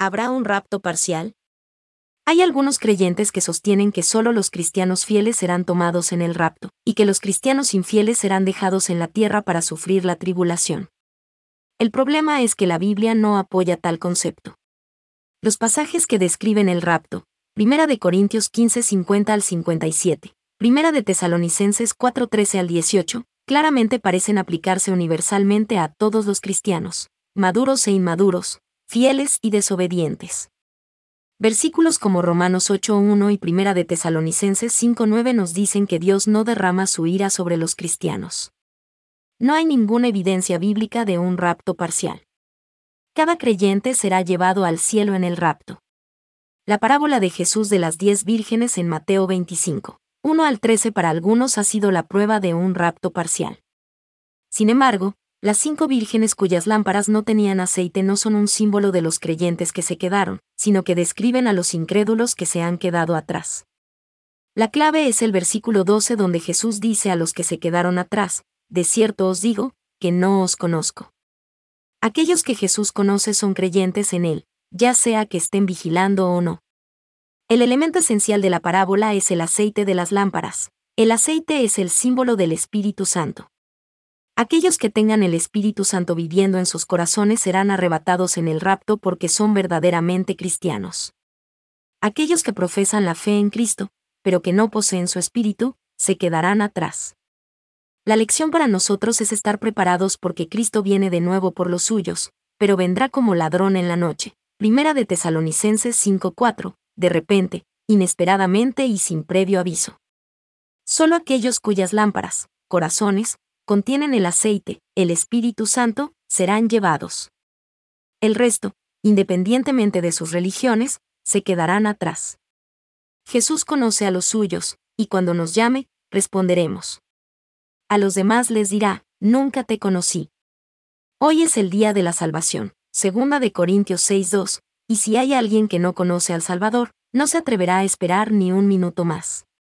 ¿Habrá un rapto parcial? Hay algunos creyentes que sostienen que solo los cristianos fieles serán tomados en el rapto, y que los cristianos infieles serán dejados en la tierra para sufrir la tribulación. El problema es que la Biblia no apoya tal concepto. Los pasajes que describen el rapto, 1 de Corintios 15, 50 al 57, 1 de Tesalonicenses 4, 13 al 18, claramente parecen aplicarse universalmente a todos los cristianos, maduros e inmaduros, fieles y desobedientes. Versículos como Romanos 8:1 y 1 de Tesalonicenses 5:9 nos dicen que Dios no derrama su ira sobre los cristianos. No hay ninguna evidencia bíblica de un rapto parcial. Cada creyente será llevado al cielo en el rapto. La parábola de Jesús de las 10 vírgenes en Mateo 25, 1 al 13 para algunos ha sido la prueba de un rapto parcial. Sin embargo, las 5 vírgenes cuyas lámparas no tenían aceite no son un símbolo de los creyentes que se quedaron, sino que describen a los incrédulos que se han quedado atrás. La clave es el versículo 12 donde Jesús dice a los que se quedaron atrás, de cierto os digo, que no os conozco. Aquellos que Jesús conoce son creyentes en Él, ya sea que estén vigilando o no. El elemento esencial de la parábola es el aceite de las lámparas. El aceite es el símbolo del Espíritu Santo. Aquellos que tengan el Espíritu Santo viviendo en sus corazones serán arrebatados en el rapto porque son verdaderamente cristianos. Aquellos que profesan la fe en Cristo, pero que no poseen su Espíritu, se quedarán atrás. La lección para nosotros es estar preparados porque Cristo viene de nuevo por los suyos, pero vendrá como ladrón en la noche. 1 de Tesalonicenses 5:4, de repente, inesperadamente y sin previo aviso. Solo aquellos cuyas lámparas, corazones, contienen el aceite, el Espíritu Santo, serán llevados. El resto, independientemente de sus religiones, se quedarán atrás. Jesús conoce a los suyos, y cuando nos llame, responderemos. A los demás les dirá, nunca te conocí. Hoy es el día de la salvación, 2 de Corintios 6:2, y si hay alguien que no conoce al Salvador, no se atreverá a esperar ni un minuto más.